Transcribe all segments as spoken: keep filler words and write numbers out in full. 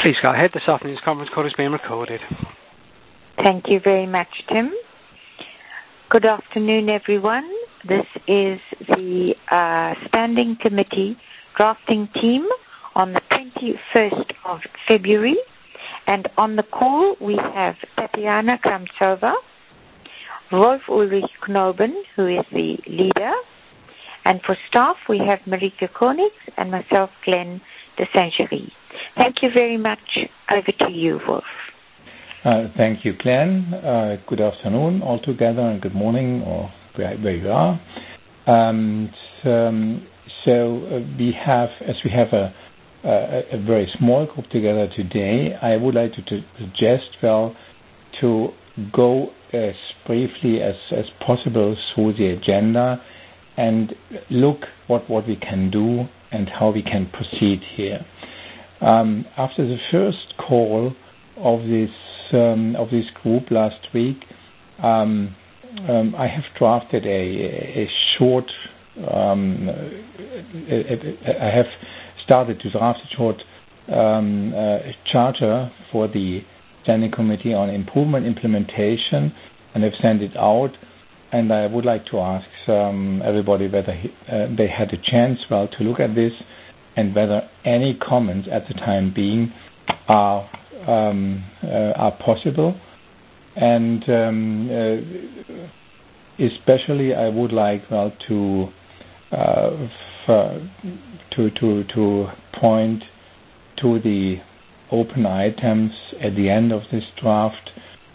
Please go ahead. This afternoon's conference call is being recorded. Thank you very much, Tim. Good afternoon, everyone. This is the uh, Standing Committee drafting team on the twenty-first of February. And on the call, we have Tatiana Kramtsova, Rolf Ulrich Knoben, who is the leader. And for staff, we have Marika Koenig and myself, Glenn de Saint-Géry. Thank you very much. Over to you, Wolf. Uh, thank you, Glenn. Uh, good afternoon all together, and good morning, or where, where you are. Um, um, so uh, we have, as we have a, a, a very small group together today, I would like to, to suggest, well, to go as briefly as, as possible through the agenda and look what, what we can do and how we can proceed here. Um, after the first call of this um, of this group last week, um, um, I have drafted a, a short. Um, I have started to draft a short um, uh, charter for the Standing Committee on Improvement Implementation, and I've sent it out. And I would like to ask um, everybody whether he, uh, they had a chance, well, to look at this, and whether any comments at the time being are um, uh, are possible. And um, uh, especially, I would like, well, to uh, f- to to to point to the open items at the end of this draft.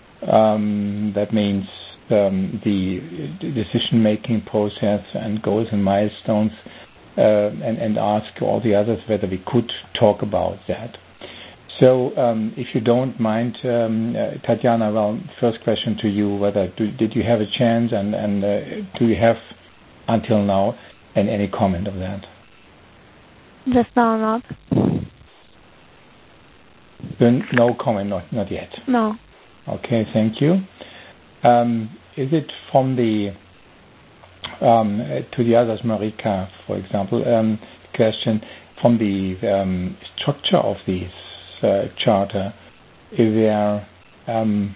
Um, that means um, the decision-making process and goals and milestones. Uh, and, and ask all the others whether we could talk about that. So, um, if you don't mind, um, uh, Tatiana, well, first question to you: whether do, did you have a chance, and, and uh, do you have until now and any comment of that? Just now, not. So no comment, not not yet. No. Okay, thank you. Um, is it from the Um, to the others, Marika, for example, um, question from the um, structure of this uh, charter. Is there um,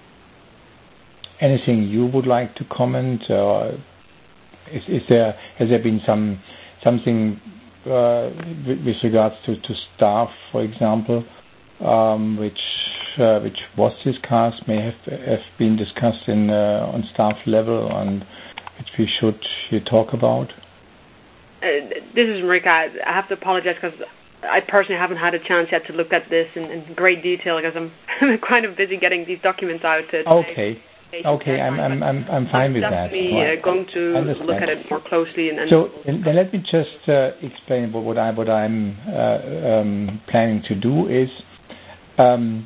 anything you would like to comment, or is, is there has there been some something uh, with, with regards to, to staff, for example, um, which uh, which was discussed, may have have been discussed in uh, on staff level, and which we should, should talk about? Uh, this is Marika. I have to apologize because I personally haven't had a chance yet to look at this in, in great detail because I'm kind of busy getting these documents out. To okay. Okay, I'm I'm I'm I'm fine with that. I'm definitely uh, going to look at it more closely. And, and so then let me just uh, explain what, what I what I'm uh, um, planning to do is um,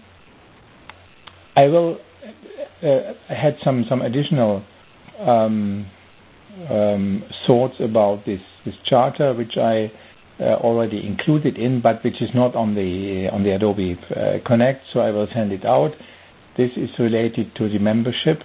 I will uh, had some some additional. Um, Um, thoughts about this, this charter, which I uh, already included in, but which is not on the on the Adobe uh, Connect, so I will send it out. This is related to the membership.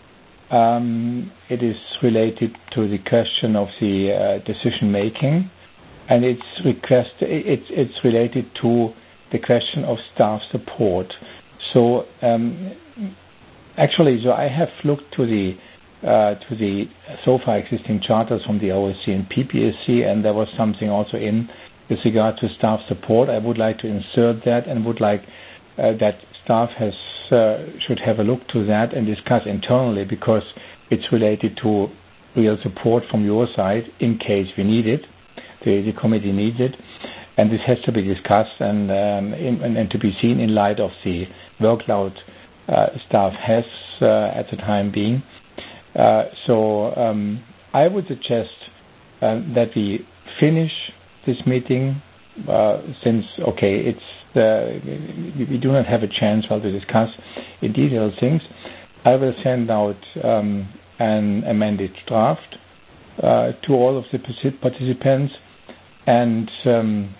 Um, it is related to the question of the uh, decision making, and it's request it's it's related to the question of staff support. So um, actually, so I have looked to the Uh, to the so far existing charters from the O S C and P P S C, and there was something also in with regard to staff support. I would like to insert that, and would like uh, that staff has uh, should have a look to that and discuss internally, because it's related to real support from your side in case we need it, the, the committee needs it, and this has to be discussed and um, in, and, and to be seen in light of the workload uh, staff has uh, at the time being. Uh, so um, I would suggest uh, that we finish this meeting uh, since, okay, it's uh, we do not have a chance well to discuss in detail things. I will send out um, an amended draft uh, to all of the participants, and um,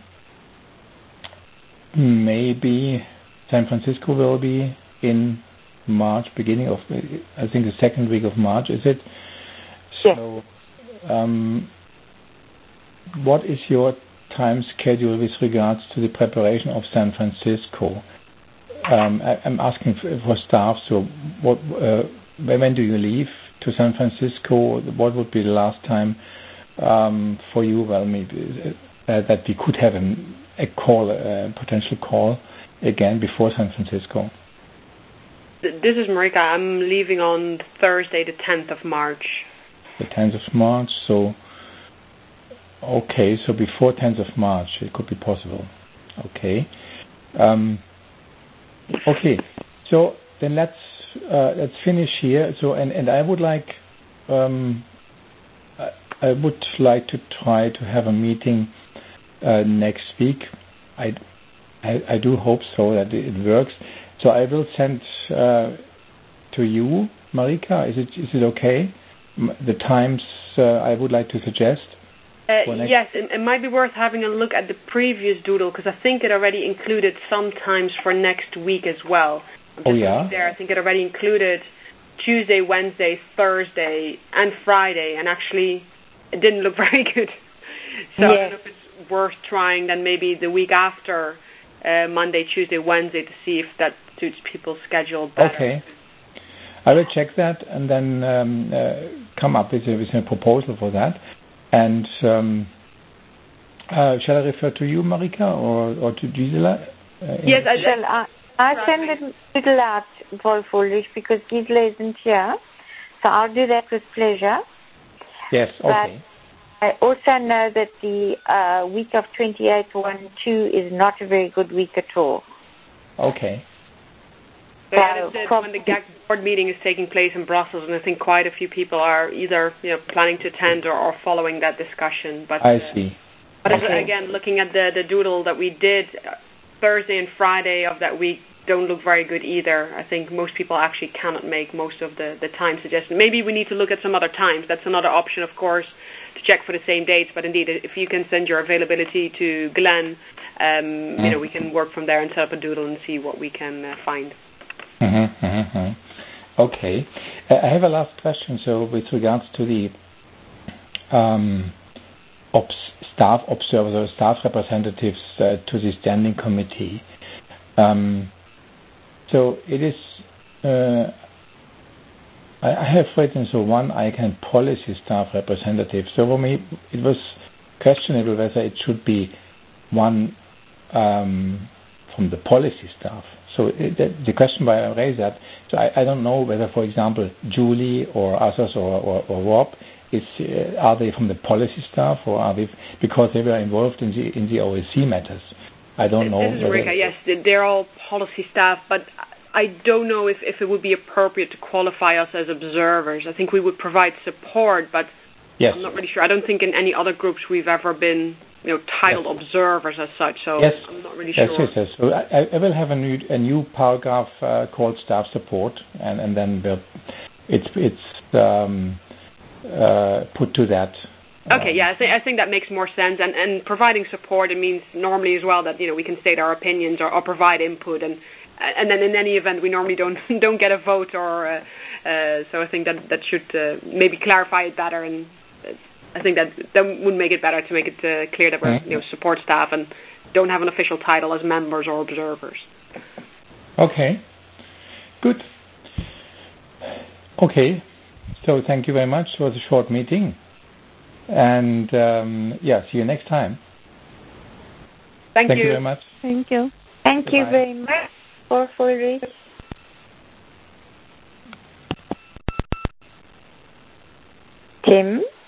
maybe San Francisco will be in March, beginning of, I think the second week of March, is it? Yes. So, um, what is your time schedule with regards to the preparation of San Francisco? Um, I, I'm asking for, for staff. So, what? Uh, when do you leave to San Francisco? What would be the last time um, for you? Well, maybe uh, that we could have a, a call, a potential call again before San Francisco. This is Marika. I'm leaving on Thursday, the tenth of March. The tenth of March. So, okay. So before tenth of March, it could be possible. Okay. Um, okay. So then let's uh, let's finish here. So and, and I would like um, I, I would like to try to have a meeting uh, next week. I, I I do hope so that it works. So I will send uh, to you, Marika. Is it is it okay? The times uh, I would like to suggest. Uh, yes, it, it might be worth having a look at the previous doodle because I think it already included some times for next week as well. I'm just oh yeah. There, I think it already included Tuesday, Wednesday, Thursday, and Friday, and actually it didn't look very good. So yes. I don't know if it's worth trying. Then maybe the week after. Uh, Monday, Tuesday, Wednesday to see if that suits people's schedule better. Okay. I will check that and then um, uh, come up with a, with a proposal for that. And um, uh, shall I refer to you, Marika, or, or to Gisela? Uh, yes, I shall. I, I send a little out, Wolf Ulrich, because Gisela isn't here. So I'll do that with pleasure. Yes, okay. But I also know that the uh, week of twenty-eighth one two is not a very good week at all. Okay. So yeah, that's it, when the G A C board meeting is taking place in Brussels, and I think quite a few people are either you know planning to attend or, or following that discussion. But I uh, see. But okay. again, looking at the, the doodle that we did, uh, Thursday and Friday of that week don't look very good either. I think most people actually cannot make most of the, the time suggested. Maybe we need to look at some other times. That's another option, of course, to check for the same dates. But indeed, if you can send your availability to Glenn, um, mm-hmm. you know, we can work from there and set up a doodle and see what we can uh, find. Mm-hmm, mm-hmm. Okay. Uh, I have a last question. So with regards to the um, ops, staff observers or staff representatives uh, to the standing committee, um, so it is, uh, I, I have written, so one I can policy staff representative. So for me, it was questionable whether it should be one um, from the policy staff. So it, the, the question why I raised that, so I, I don't know whether, for example, Julie or others or, or, or Rob, is, uh, are they from the policy staff or are they, because they were involved in the in the O S C matters? I don't know. This is Rika, yes, they're all policy staff, but I don't know if, if it would be appropriate to qualify us as observers. I think we would provide support, but yes. I'm not really sure. I don't think in any other groups we've ever been, you know, titled yes. observers as such. So yes. I'm not really yes, sure. Yes, yes. So I, I will have a new a new paragraph uh, called staff support, and and then we'll, it's it's um, uh, put to that. Okay, yeah, I think I think that makes more sense, and and providing support, it means normally as well that you know we can state our opinions or, or provide input, and and then in any event we normally don't don't get a vote, or uh, uh, so I think that that should uh, maybe clarify it better, and I think that that would make it better to make it uh, clear that we're you know support staff and don't have an official title as members or observers. Okay, good. Okay, so thank you very much. It was a short meeting. And, um, yeah, see you next time. Thank, Thank you. you very much. Thank you. Thank Goodbye. you very much for Ulrich. Tim?